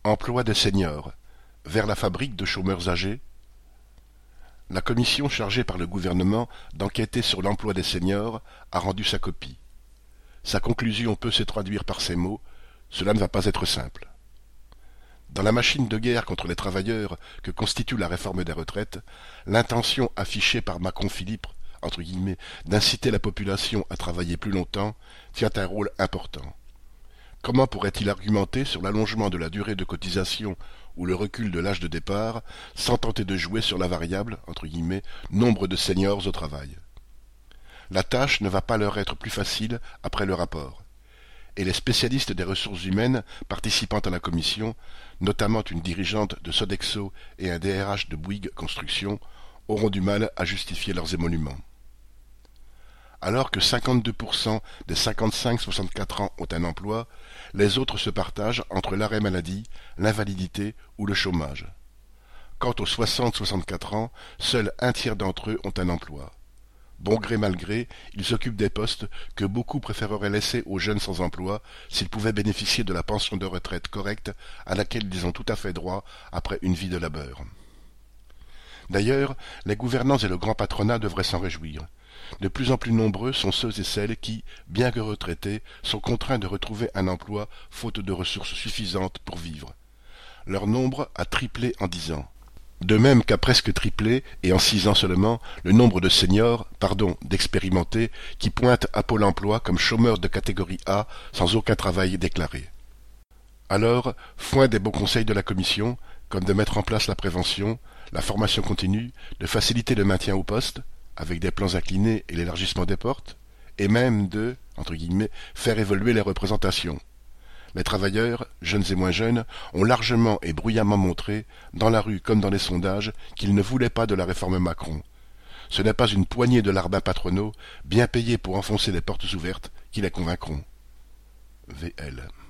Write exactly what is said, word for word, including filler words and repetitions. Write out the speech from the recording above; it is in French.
Emploi des seniors. Vers la fabrique de chômeurs âgés. La commission chargée par le gouvernement d'enquêter sur l'emploi des seniors a rendu sa copie. Sa conclusion peut se traduire par ces mots: cela ne va pas être simple. Dans la machine de guerre contre les travailleurs que constitue la réforme des retraites, l'intention affichée par Macron-Philippe, entre guillemets, d'inciter la population à travailler plus longtemps, tient un rôle important. Comment pourrait-il argumenter sur l'allongement de la durée de cotisation ou le recul de l'âge de départ sans tenter de jouer sur la variable, entre guillemets, nombre de seniors au travail? La tâche ne va pas leur être plus facile après le rapport. Et les spécialistes des ressources humaines participant à la commission, notamment une dirigeante de Sodexo et un D R H de Bouygues Construction, auront du mal à justifier leurs émoluments. Alors que cinquante-deux pour cent des cinquante-cinq à soixante-quatre ans ont un emploi, les autres se partagent entre l'arrêt maladie, l'invalidité ou le chômage. Quant aux soixante à soixante-quatre ans, seul un tiers d'entre eux ont un emploi. Bon gré mal gré, ils occupent des postes que beaucoup préféreraient laisser aux jeunes sans emploi s'ils pouvaient bénéficier de la pension de retraite correcte à laquelle ils ont tout à fait droit après une vie de labeur. D'ailleurs, les gouvernants et le grand patronat devraient s'en réjouir. De plus en plus nombreux sont ceux et celles qui, bien que retraités, sont contraints de retrouver un emploi faute de ressources suffisantes pour vivre. Leur nombre a triplé en dix ans. De même qu'a presque triplé, et en six ans seulement, le nombre de seniors, pardon, d'expérimentés, qui pointent à Pôle emploi comme chômeurs de catégorie A sans aucun travail déclaré. Alors, foin des bons conseils de la Commission, comme de mettre en place la prévention, la formation continue, de faciliter le maintien au poste, avec des plans inclinés et l'élargissement des portes, et même de, entre guillemets, faire évoluer les représentations. Les travailleurs, jeunes et moins jeunes, ont largement et bruyamment montré, dans la rue comme dans les sondages, qu'ils ne voulaient pas de la réforme Macron. Ce n'est pas une poignée de larbins patronaux, bien payés pour enfoncer les portes ouvertes, qui les convaincront. V L